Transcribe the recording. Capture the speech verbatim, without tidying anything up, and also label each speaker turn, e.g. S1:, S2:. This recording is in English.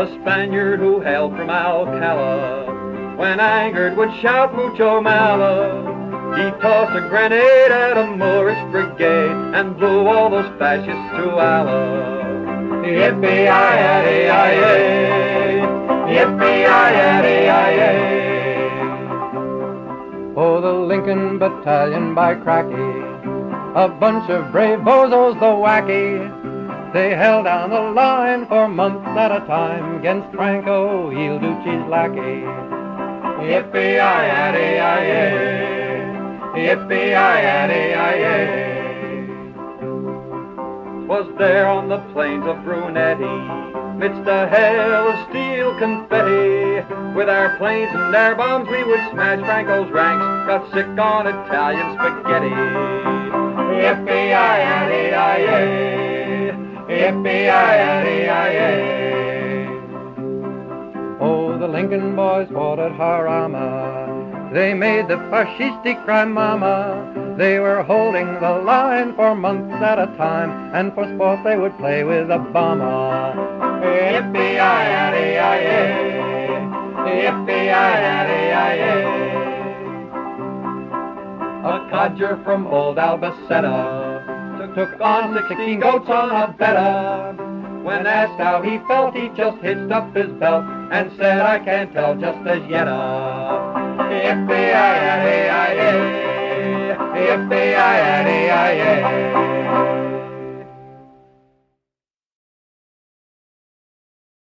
S1: A Spaniard who hailed from Alcala, when angered would shout mucho malo. He tossed a grenade at a Moorish brigade and blew all those fascists to Allah. Yippee-yi-yi-yi-yi, yippee-yi-yi-yi-yi.
S2: Oh, the Lincoln Battalion by cracky, a bunch of brave bozos, the wacky. They held down the line for months at a time against Franco, Il Duce's lackey.
S1: Yippee-yi-yi-yi-yi, yippee-yi-yi-yi-yi. 'Twas there on the plains of Brunetti, midst a hail of steel confetti, with our planes and air bombs we would smash Franco's ranks, got sick on Italian spaghetti. Yippee-yi-yi-yi-yi, yippee-yi-yi-yi-yi.
S2: Oh, the Lincoln boys fought at Jarama. They made the fascistic crime mama. They were holding the line for months at a time, and for sport they would play with a bomber.
S1: Yippee-yi-yi-yi-yi, yippee-yi-yi-yi-yi. A codger from old Albacete took on sixteen goats on a betta. When asked how he felt, he just hitched up his belt and said, I can't tell just as yet. Yippee-yi-yi-yi-yi, yippee-yi-yi-yi-yi.